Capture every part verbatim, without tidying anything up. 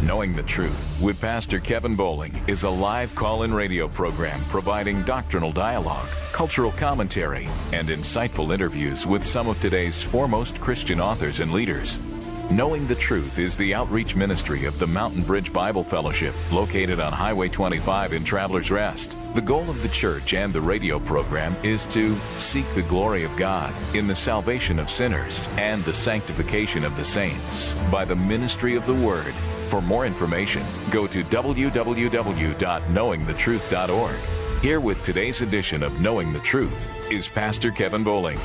Knowing the Truth with Pastor Kevin Bowling is a live call-in radio program providing doctrinal dialogue, cultural commentary, and insightful interviews with some of today's foremost Christian authors and leaders. Knowing the Truth is the outreach ministry of the Mountain Bridge Bible Fellowship, located on Highway twenty-five in Travelers Rest. The goal of the church and the radio program is to seek the glory of God in the salvation of sinners and the sanctification of the saints by the ministry of the Word. For more information, go to w w w dot knowing the truth dot org. Here with today's edition of Knowing the Truth is Pastor Kevin Bowling.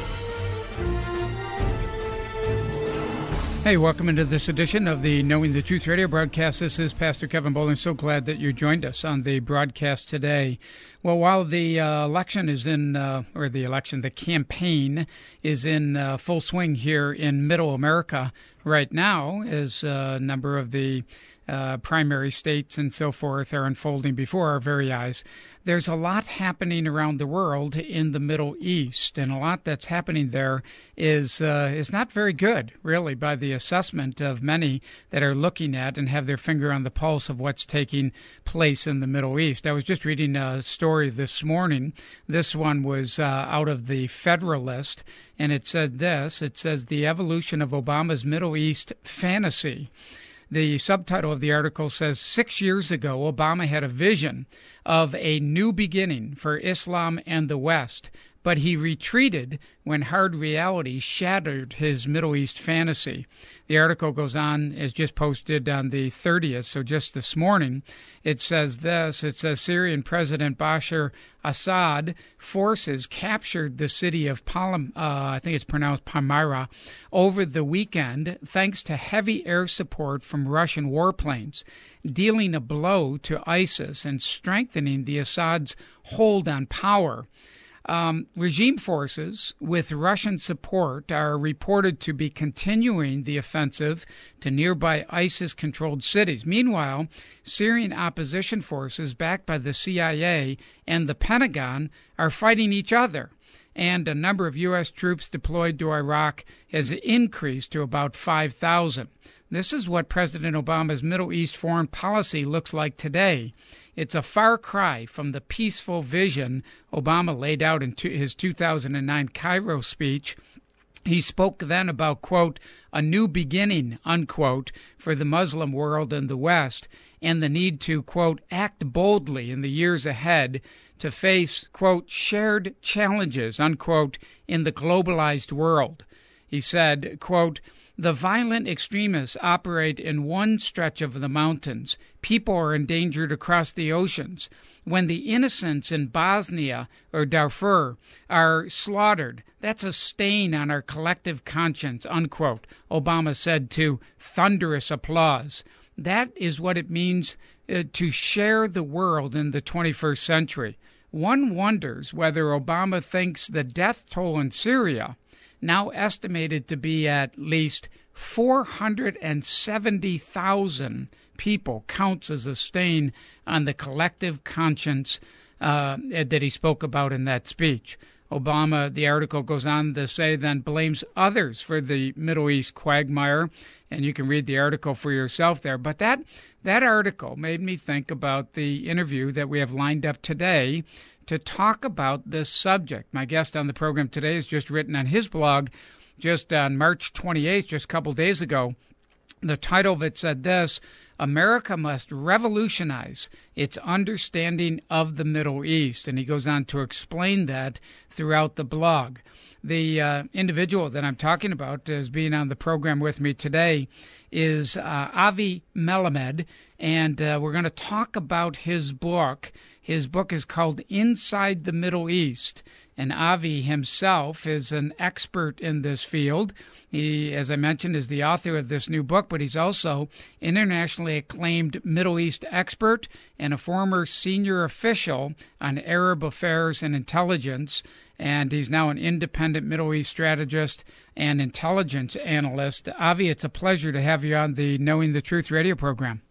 Hey, welcome into this edition of the Knowing the Truth radio broadcast. This is Pastor Kevin Bowling. So glad that you joined us on the broadcast today. Well, while the uh, election is in, uh, or the election, the campaign is in uh, full swing here in Middle America right now, as a number of the uh, primary states and so forth are unfolding before our very eyes, there's a lot happening around the world in the Middle East, and a lot that's happening there is uh, is not very good, really, by the assessment of many that are looking at and have their finger on the pulse of what's taking place in the Middle East. I was just reading a story this morning. This one was uh, out of the Federalist, and it said this. It says, "The Evolution of Obama's Middle East Fantasy." The subtitle of the article says, six years ago, Obama had a vision of a new beginning for Islam and the West, but he retreated when hard reality shattered his Middle East fantasy. The article goes on, is just posted on the thirtieth, so just this morning. It says this, it says Syrian President Bashar Assad forces captured the city of Palm, uh, I think it's pronounced Palmyra, over the weekend thanks to heavy air support from Russian warplanes, dealing a blow to ISIS and strengthening the Assad's hold on power. Um, regime forces with Russian support are reported to be continuing the offensive to nearby ISIS-controlled cities. Meanwhile, Syrian opposition forces backed by the C I A and the Pentagon are fighting each other, and a number of U S troops deployed to Iraq has increased to about five thousand. This is what President Obama's Middle East foreign policy looks like today. It's a far cry from the peaceful vision Obama laid out in his two thousand nine Cairo speech. He spoke then about, quote, a new beginning, unquote, for the Muslim world and the West, and the need to, quote, act boldly in the years ahead to face, quote, shared challenges, unquote, in the globalized world. He said, quote, the violent extremists operate in one stretch of the mountains. People are endangered across the oceans. When the innocents in Bosnia or Darfur are slaughtered, that's a stain on our collective conscience, unquote, Obama said to thunderous applause. That is what it means uh, to share the world in the twenty-first century. One wonders whether Obama thinks the death toll in Syria, now estimated to be at least four hundred seventy thousand people, counts as a stain on the collective conscience uh, that he spoke about in that speech. Obama, the article goes on to say, then blames others for the Middle East quagmire, and you can read the article for yourself there. But that that article made me think about the interview that we have lined up today to talk about this subject. My guest on the program today has just written on his blog, just on March twenty-eighth, just a couple days ago. The title of it said this, America must revolutionize its understanding of the Middle East. And he goes on to explain that throughout the blog. The uh, individual that I'm talking about as being on the program with me today is uh, Avi Melamed, and uh, we're going to talk about his book. His book is called Inside the Middle East, and Avi himself is an expert in this field. He, as I mentioned, is the author of this new book, but he's also internationally acclaimed Middle East expert and a former senior official on Arab affairs and intelligence, and he's now an independent Middle East strategist and intelligence analyst. Avi, it's a pleasure to have you on the Knowing the Truth radio program.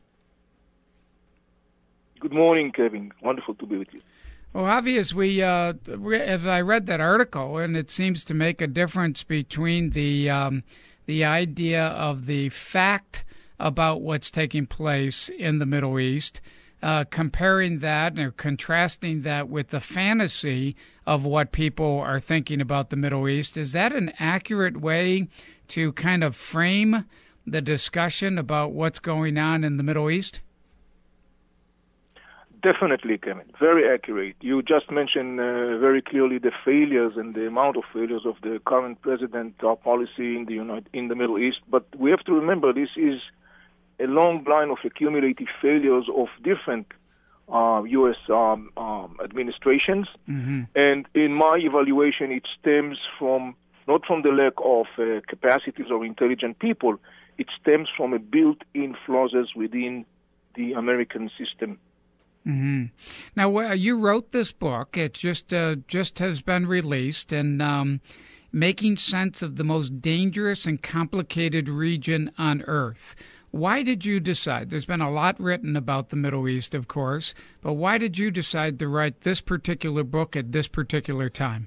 Good morning, Kevin. Wonderful to be with you. Well, obvious, we uh, as I read that article, and it seems to make a difference between the um, the idea of the fact about what's taking place in the Middle East, uh, comparing that or contrasting that with the fantasy of what people are thinking about the Middle East. Is that an accurate way to kind of frame the discussion about what's going on in the Middle East? Definitely, Kevin. Very accurate. You just mentioned uh, very clearly the failures and the amount of failures of the current president uh, policy in the United, in the Middle East. But we have to remember this is a long line of accumulative failures of different uh, U S Um, um, administrations. Mm-hmm. And in my evaluation, it stems from not from the lack of uh, capacities or intelligent people. It stems from a built-in flaws within the American system. Mm-hmm. Now, uh, you wrote this book. It just uh, just has been released, and um, making sense of the most dangerous and complicated region on Earth. Why did you decide? There's been a lot written about the Middle East, of course, but why did you decide to write this particular book at this particular time?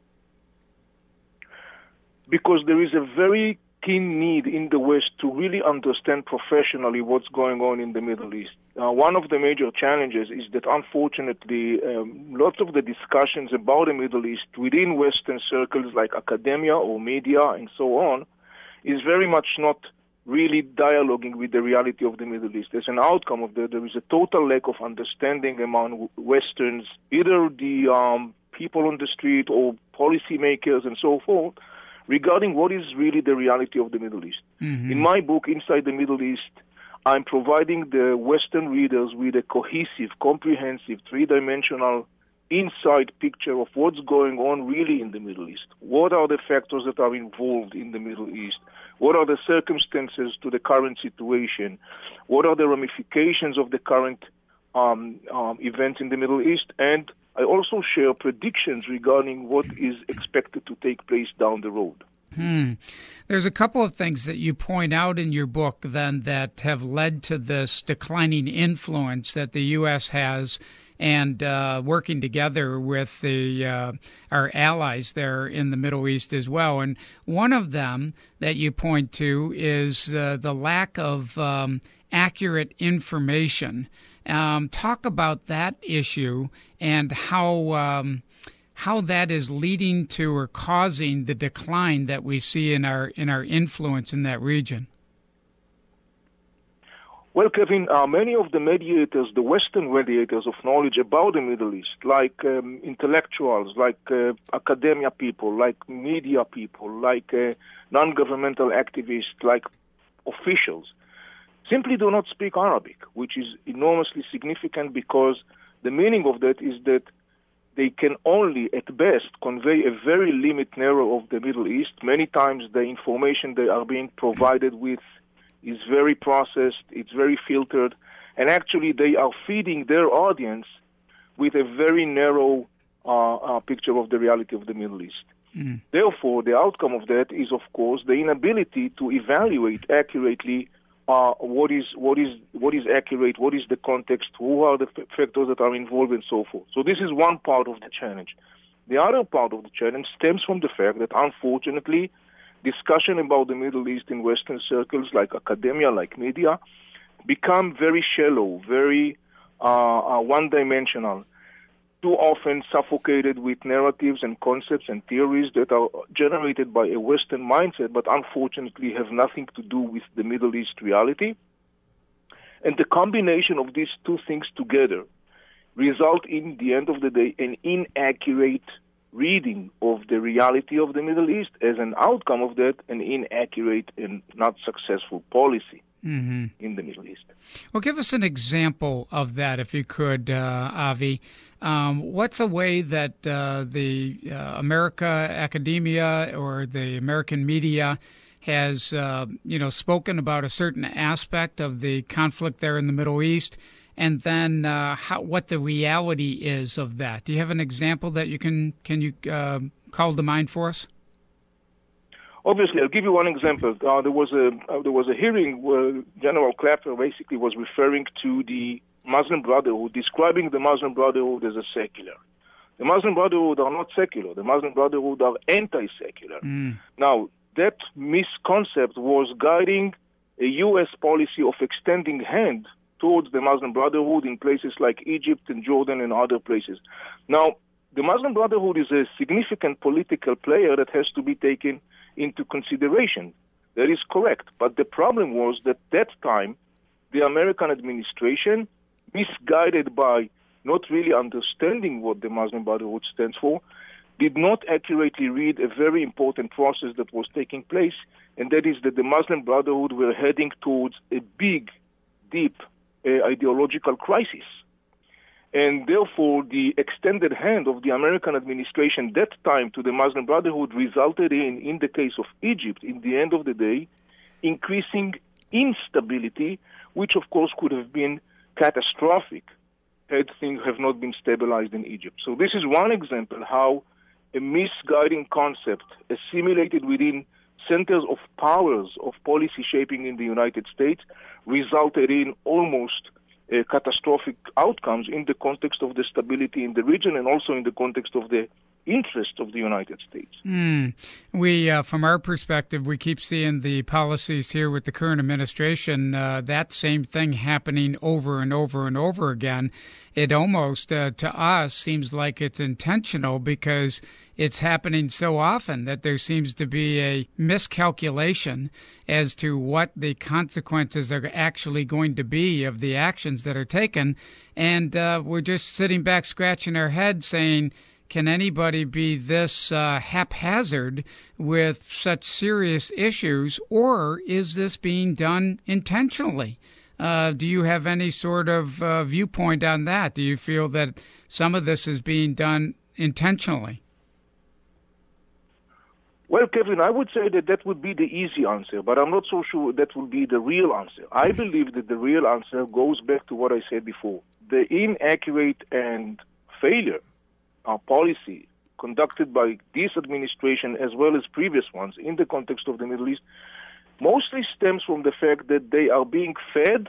Because there is a very keen need in the West to really understand professionally what's going on in the Middle East. Uh, one of the major challenges is that, unfortunately, um, lots of the discussions about the Middle East within Western circles like academia or media and so on is very much not really dialoguing with the reality of the Middle East. As an outcome of that, there is a total lack of understanding among Westerns, either the um, people on the street or policymakers and so forth, regarding what is really the reality of the Middle East. Mm-hmm. In my book, Inside the Middle East, I'm providing the Western readers with a cohesive, comprehensive, three-dimensional inside picture of what's going on really in the Middle East. What are the factors that are involved in the Middle East? What are the circumstances to the current situation? What are the ramifications of the current um, um, events in the Middle East? And I also share predictions regarding what is expected to take place down the road. Hmm. There's a couple of things that you point out in your book then that have led to this declining influence that the U S has and uh, working together with the uh, our allies there in the Middle East as well. And one of them that you point to is uh, the lack of um, accurate information. Um, talk about that issue and how um, how that is leading to or causing the decline that we see in our in our influence in that region. Well, Kevin, uh, many of the mediators, the Western mediators of knowledge about the Middle East, like um, intellectuals, like uh, academia people, like media people, like uh, non-governmental activists, like officials, simply do not speak Arabic, which is enormously significant because the meaning of that is that they can only, at best, convey a very limited narrow of the Middle East. Many times the information they are being provided with is very processed, it's very filtered, and actually they are feeding their audience with a very narrow uh, uh, picture of the reality of the Middle East. Mm. Therefore, the outcome of that is, of course, the inability to evaluate accurately uh, what is what is what is accurate, what is the context, who are the f- factors that are involved, and so forth. So this is one part of the challenge. The other part of the challenge stems from the fact that, unfortunately, discussion about the Middle East in Western circles, like academia, like media, become very shallow, very uh, uh, one-dimensional, too often suffocated with narratives and concepts and theories that are generated by a Western mindset, but unfortunately have nothing to do with the Middle East reality. And the combination of these two things together result in, the end of the day, an inaccurate reading of the reality of the Middle East, as an outcome of that, an inaccurate and not successful policy mm-hmm. in the Middle East. Well, give us an example of that, if you could, uh, Avi. Um, what's a way that uh, the uh, America academia or the American media has, uh, you know, spoken about a certain aspect of the conflict there in the Middle East, and then uh, how, what the reality is of that? Do you have an example that you can can you uh, call to mind for us? Obviously, I'll give you one example. Uh, there was a uh, there was a hearing where General Clapper basically was referring to the Muslim Brotherhood, describing the Muslim Brotherhood as a secular. The Muslim Brotherhood are not secular. The Muslim Brotherhood are anti-secular. Mm. Now, that misconcept was guiding a U S policy of extending hand towards the Muslim Brotherhood in places like Egypt and Jordan and other places. Now, the Muslim Brotherhood is a significant political player that has to be taken into consideration. That is correct. But the problem was that that time, the American administration, misguided by not really understanding what the Muslim Brotherhood stands for, did not accurately read a very important process that was taking place, and that is that the Muslim Brotherhood were heading towards a big, deep uh, ideological crisis. And therefore, the extended hand of the American administration that time to the Muslim Brotherhood resulted in, in the case of Egypt, in the end of the day, increasing instability, which of course could have been catastrophic had things have not been stabilized in Egypt. So this is one example how a misguiding concept assimilated within centers of powers of policy shaping in the United States resulted in almost uh, catastrophic outcomes in the context of the stability in the region and also in the context of the interest of the United States. Mm. We, uh, from our perspective, we keep seeing the policies here with the current administration, uh, that same thing happening over and over and over again. It almost, uh, to us, seems like it's intentional because it's happening so often that there seems to be a miscalculation as to what the consequences are actually going to be of the actions that are taken. And uh, we're just sitting back scratching our head saying, can anybody be this uh, haphazard with such serious issues, or is this being done intentionally? Uh, do you have any sort of uh, viewpoint on that? Do you feel that some of this is being done intentionally? Well, Kevin, I would say that that would be the easy answer, but I'm not so sure that would be the real answer. I believe that the real answer goes back to what I said before. The inaccurate and failure uh, policy conducted by this administration as well as previous ones in the context of the Middle East mostly stems from the fact that they are being fed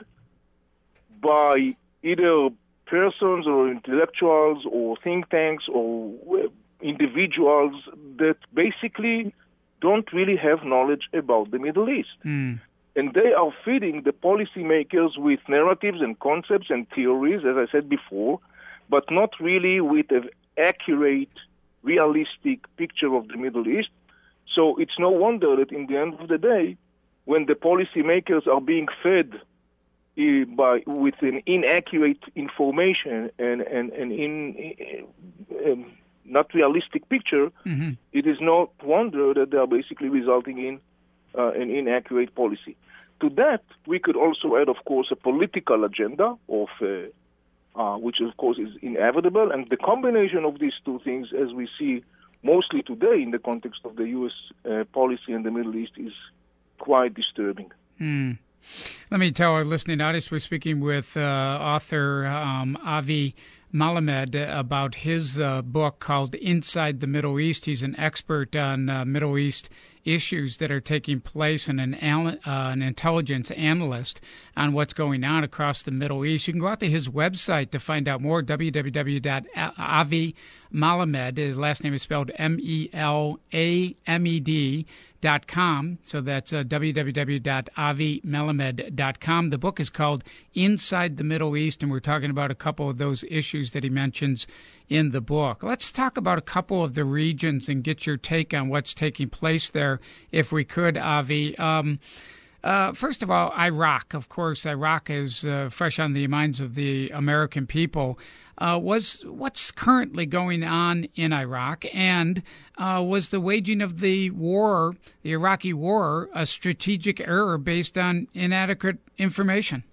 by either persons or intellectuals or think tanks or individuals that basically don't really have knowledge about the Middle East. Mm. And they are feeding the policymakers with narratives and concepts and theories, as I said before, but not really with an accurate, realistic picture of the Middle East. So it's no wonder that in the end of the day, when the policymakers are being fed uh, by with an inaccurate information and, and, and in uh, um, not realistic picture, mm-hmm. it is no wonder that they are basically resulting in uh, an inaccurate policy. To that, we could also add, of course, a political agenda, of uh, uh, which, of course, is inevitable. And the combination of these two things, as we see mostly today in the context of the U S uh, policy in the Middle East, is quite disturbing. Mm. Let me tell our listening audience we're speaking with uh, author um, Avi Melamed about his uh, book called Inside the Middle East. He's an expert on uh, Middle East issues that are taking place and an, uh, an intelligence analyst on what's going on across the Middle East. You can go out to his website to find out more, w w w dot avi melamed. His last name is spelled M E L A M E D dot com. So that's uh, w w w dot avi melamed dot com. The book is called Inside the Middle East, and we're talking about a couple of those issues that he mentions in the book. Let's talk about a couple of the regions and get your take on what's taking place there, if we could, Avi. Um, uh, first of all, Iraq. Of course, Iraq is uh, fresh on the minds of the American people. Uh, was what's currently going on in Iraq, and uh, was the waging of the war, the Iraqi war, a strategic error based on inadequate information?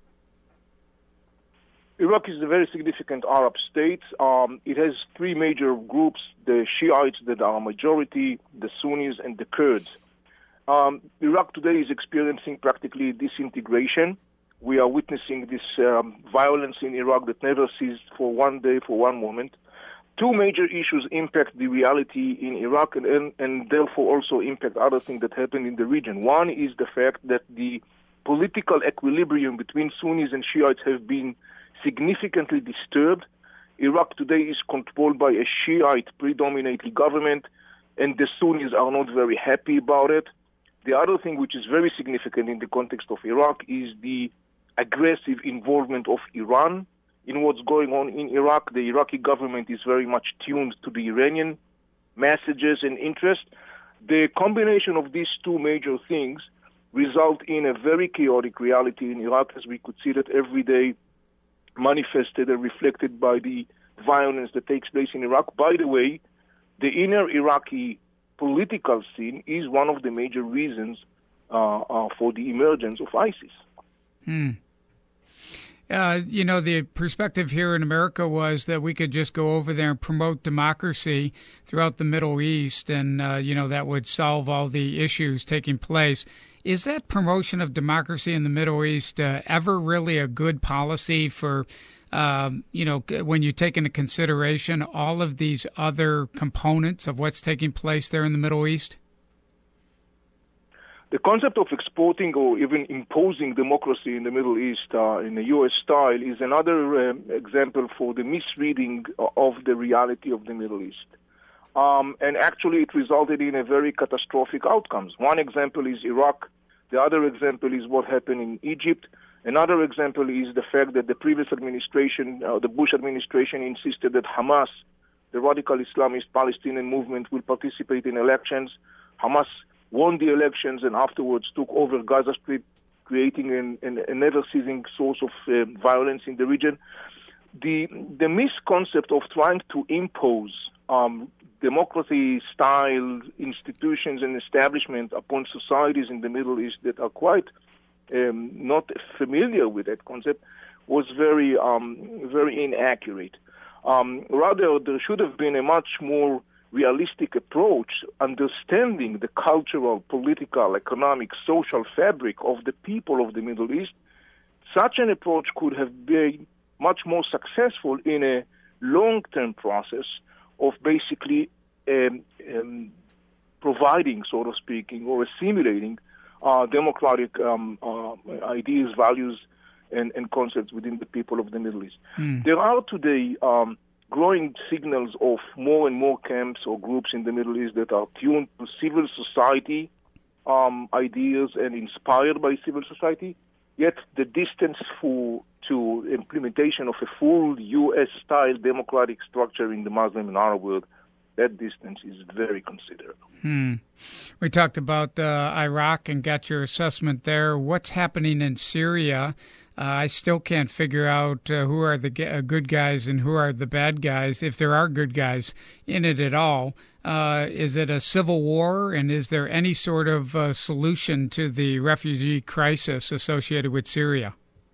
Iraq is a very significant Arab state. Um, it has three major groups, the Shiites that are a majority, the Sunnis, and the Kurds. Um, Iraq today is experiencing practically disintegration. We are witnessing this um, violence in Iraq that never ceased for one day, for one moment. Two major issues impact the reality in Iraq and, and, and therefore also impact other things that happen in the region. One is the fact that the political equilibrium between Sunnis and Shiites have been significantly disturbed. Iraq today is controlled by a Shiite predominantly government, and the Sunnis are not very happy about it. The other thing which is very significant in the context of Iraq is the aggressive involvement of Iran in what's going on in Iraq. The Iraqi government is very much tuned to the Iranian messages and interest. The combination of these two major things result in a very chaotic reality in Iraq, as we could see that every day manifested and reflected by the violence that takes place in Iraq. By the way, the inner Iraqi political scene is one of the major reasons uh, uh, for the emergence of ISIS. Hmm. Uh, you know, the perspective here in America was that we could just go over there and promote democracy throughout the Middle East, and, uh, you know, that would solve all the issues taking place. Is that promotion of democracy in the Middle East uh, ever really a good policy for, um, you know, when you take into consideration all of these other components of what's taking place there in the Middle East? The concept of exporting or even imposing democracy in the Middle East uh, in a U S style is another um, example for the misreading of the reality of the Middle East. Um, and actually it resulted in a very catastrophic outcomes. One example is Iraq. The other example is what happened in Egypt. Another example is the fact that the previous administration, uh, the Bush administration, insisted that Hamas, the radical Islamist Palestinian movement, will participate in elections. Hamas won the elections and afterwards took over Gaza Strip, creating an, an, a never-ceasing source of uh, violence in the region. The, the misconcept of trying to impose um, democracy-style institutions and establishment upon societies in the Middle East that are quite um, not familiar with that concept was very, um, very inaccurate. Um, rather, there should have been a much more realistic approach, understanding the cultural, political, economic, social fabric of the people of the Middle East. Such an approach could have been much more successful in a long-term process of basically um, um, providing, so to speaking, or assimilating uh, democratic um, uh, ideas, values, and, and concepts within the people of the Middle East. Mm. There are today um, growing signals of more and more camps or groups in the Middle East that are tuned to civil society um, ideas and inspired by civil society, yet the distance for, to implementation of a full U S-style democratic structure in the Muslim and Arab world, that distance is very considerable. Hmm. We talked about uh, Iraq and got your assessment there. What's happening in Syria? Uh, I still can't figure out uh, who are the g- uh, good guys and who are the bad guys, if there are good guys in it at all. Uh, is it a civil war, and is there any sort of uh, solution to the refugee crisis associated with Syria?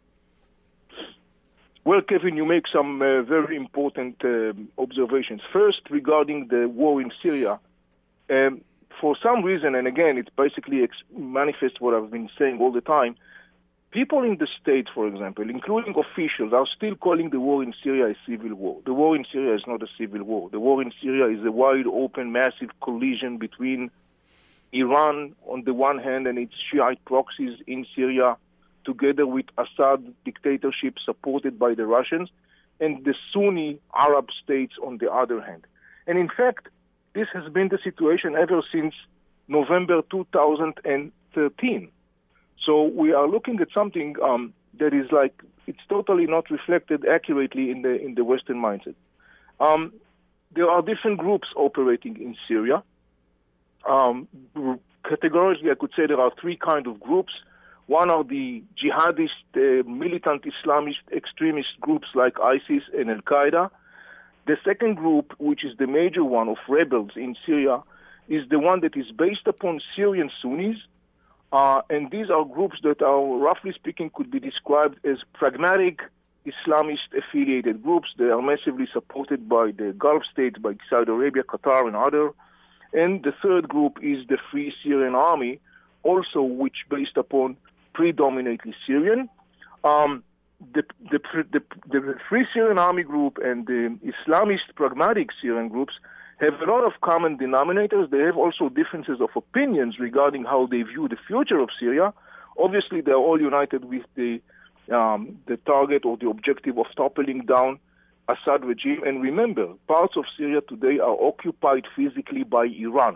Well, Kevin, you make some uh, very important uh, observations. First, regarding the war in Syria. Um, for some reason, and again, it basically ex- manifests what I've been saying all the time, people in the States, for example, including officials, are still calling the war in Syria a civil war. The war in Syria is not a civil war. The war in Syria is a wide open, massive collision between Iran on the one hand and its Shiite proxies in Syria, together with Assad dictatorship supported by the Russians, and the Sunni Arab states on the other hand. And in fact, this has been the situation ever since November two thousand thirteen. So we are looking at something um, that is like, it's totally not reflected accurately in the in the Western mindset. Um, there are different groups operating in Syria. Um, categorically, I could say there are three kinds of groups. One are the jihadist, uh, militant Islamist extremist groups like ISIS and Al-Qaeda. The second group, which is the major one of rebels in Syria, is the one that is based upon Syrian Sunnis. Uh, and these are groups that are, roughly speaking, could be described as pragmatic Islamist-affiliated groups. They are massively supported by the Gulf states, by Saudi Arabia, Qatar, and others. And the third group is the Free Syrian Army, also which based upon predominantly Syrian. Um, the, the, the, the Free Syrian Army group and the Islamist pragmatic Syrian groups have a lot of common denominators. They have also differences of opinions regarding how they view the future of Syria. Obviously, they're all united with the um, the target or the objective of toppling down Assad regime. And remember, parts of Syria today are occupied physically by Iran.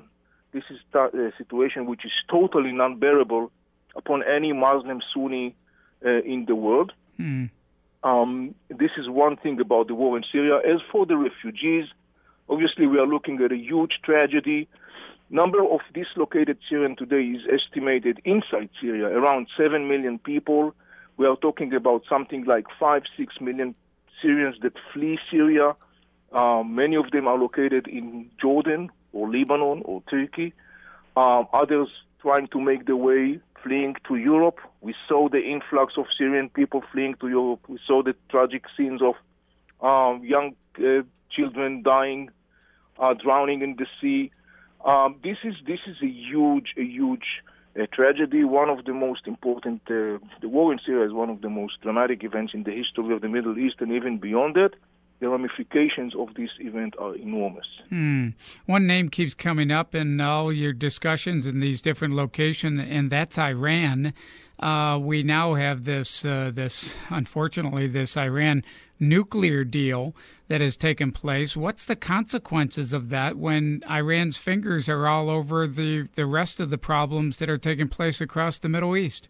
This is a situation which is totally non-bearable upon any Muslim Sunni uh, in the world. Mm. Um, this is one thing about the war in Syria. As for the refugees, obviously we are looking at a huge tragedy. Number of dislocated Syrians today is estimated inside Syria, around seven million people. We are talking about something like five, six million Syrians that flee Syria. Uh, many of them are located in Jordan or Lebanon or Turkey. Uh, others trying to make their way, fleeing to Europe. We saw the influx of Syrian people fleeing to Europe. We saw the tragic scenes of um, young uh, children dying, uh, drowning in the sea. Um, this is this is a huge, a huge uh, tragedy. One of the most important. Uh, the war in Syria is one of the most dramatic events in the history of the Middle East, and even beyond that, the ramifications of this event are enormous. Hmm. One name keeps coming up in all your discussions in these different locations, and that's Iran. Uh, we now have this, uh, this unfortunately, this Iran nuclear deal that has taken place. What's the consequences of that when Iran's fingers are all over the, the rest of the problems that are taking place across the Middle East?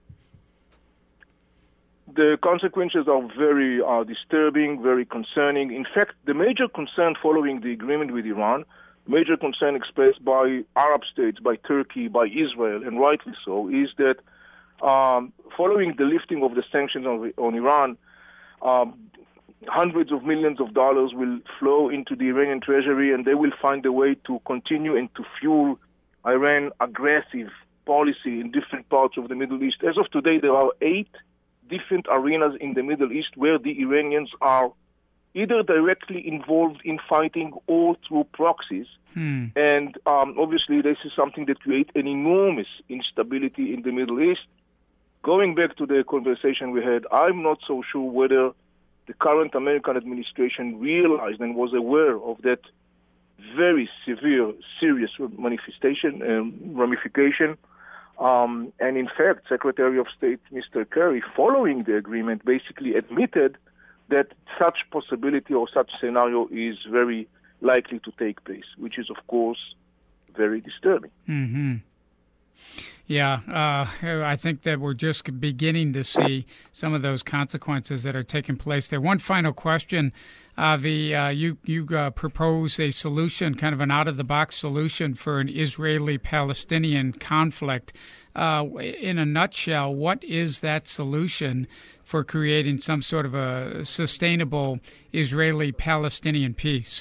The consequences are very uh, disturbing, very concerning. In fact, the major concern following the agreement with Iran, major concern expressed by Arab states, by Turkey, by Israel, and rightly so, is that um, following the lifting of the sanctions on, on Iran, um, hundreds of millions of dollars will flow into the Iranian treasury, and they will find a way to continue and to fuel Iran's aggressive policy in different parts of the Middle East. As of today, there are eight different arenas in the Middle East where the Iranians are either directly involved in fighting or through proxies. Hmm. And um, obviously this is something that creates an enormous instability in the Middle East. Going back to the conversation we had, I'm not so sure whether the current American administration realized and was aware of that very severe, serious manifestation, um, ramification. Um, and in fact, Secretary of State Mister Kerry, following the agreement, basically admitted that such possibility or such scenario is very likely to take place, which is, of course, very disturbing. Mm-hmm. Yeah, uh, I think that we're just beginning to see some of those consequences that are taking place there. One final question, Avi. Uh, you you uh, propose a solution, kind of an out-of-the-box solution for an Israeli-Palestinian conflict. Uh, in a nutshell, what is that solution for creating some sort of a sustainable Israeli-Palestinian peace?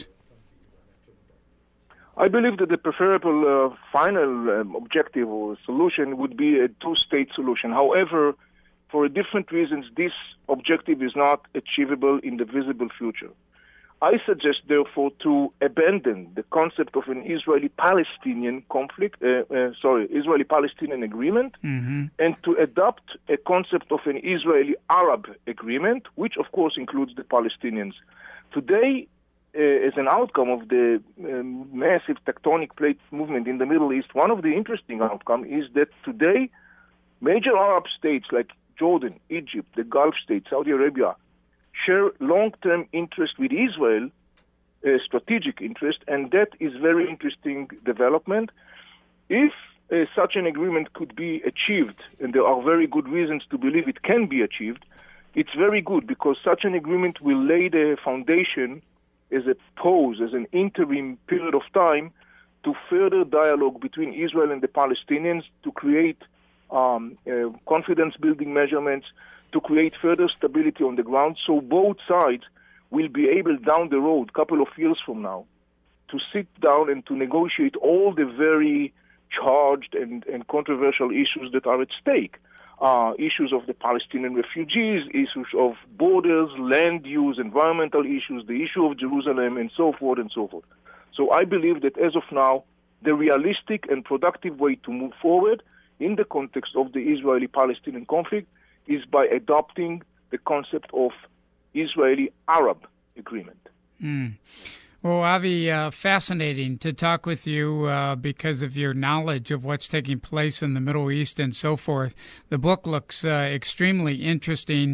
I believe that the preferable uh, final um, objective or solution would be a two-state solution. However, for different reasons, this objective is not achievable in the visible future. I suggest, therefore, to abandon the concept of an Israeli-Palestinian conflict, uh, uh, sorry, Israeli-Palestinian agreement, mm-hmm. and to adopt a concept of an Israeli-Arab agreement, which, of course, includes the Palestinians. Today, Uh, as an outcome of the um, massive tectonic plate movement in the Middle East, one of the interesting outcomes is that today major Arab states like Jordan, Egypt, the Gulf states, Saudi Arabia, share long-term interest with Israel, uh, strategic interest, and that is very interesting development. If uh, such an agreement could be achieved, and there are very good reasons to believe it can be achieved, it's very good because such an agreement will lay the foundation as a pause, as an interim period of time to further dialogue between Israel and the Palestinians, to create um, uh, confidence-building measurements, to create further stability on the ground, so both sides will be able down the road, couple of years from now, to sit down and to negotiate all the very charged and, and controversial issues that are at stake. Uh, issues of the Palestinian refugees, issues of borders, land use, environmental issues, the issue of Jerusalem, and so forth and so forth. So I believe that as of now, the realistic and productive way to move forward in the context of the Israeli-Palestinian conflict is by adopting the concept of Israeli-Arab agreement. Mm. Well, Avi, uh, fascinating to talk with you uh, because of your knowledge of what's taking place in the Middle East and so forth. The book looks uh, extremely interesting.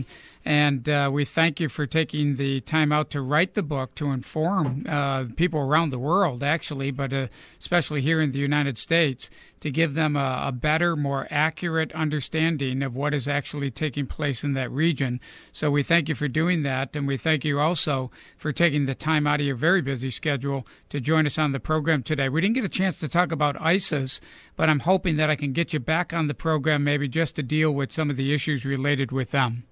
And uh, we thank you for taking the time out to write the book to inform uh, people around the world, actually, but uh, especially here in the United States, to give them a, a better, more accurate understanding of what is actually taking place in that region. So we thank you for doing that, and we thank you also for taking the time out of your very busy schedule to join us on the program today. We didn't get a chance to talk about ISIS, but I'm hoping that I can get you back on the program maybe just to deal with some of the issues related with them.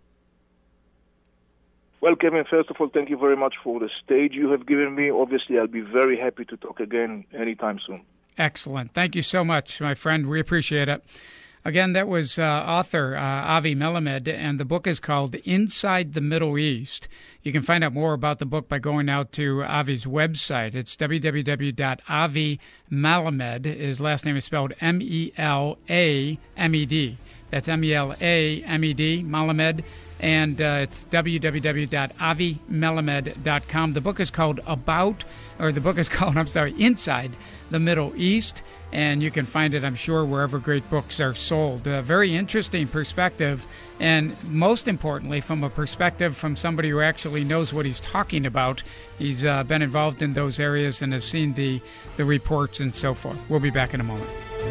Well, Kevin, first of all, thank you very much for the stage you have given me. Obviously, I'll be very happy to talk again anytime soon. Excellent. Thank you so much, my friend. We appreciate it. Again, that was uh, author uh, Avi Melamed, and the book is called Inside the Middle East. You can find out more about the book by going out to Avi's website. It's w w w dot avi melamed. His last name is spelled M E L A M E D. That's M E L A M E D, Melamed. And uh, it's w w w dot avi melamed dot com. The book is called About, or the book is called, I'm sorry, Inside the Middle East, and you can find it, I'm sure, wherever great books are sold. A very interesting perspective, and most importantly, from a perspective from somebody who actually knows what he's talking about. He's uh, been involved in those areas and has seen the, the reports and so forth. We'll be back in a moment.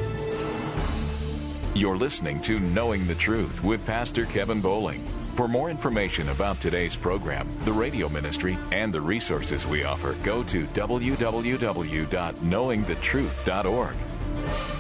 You're listening to Knowing the Truth with Pastor Kevin Bowling. For more information about today's program, the radio ministry, and the resources we offer, go to w w w dot knowing the truth dot org.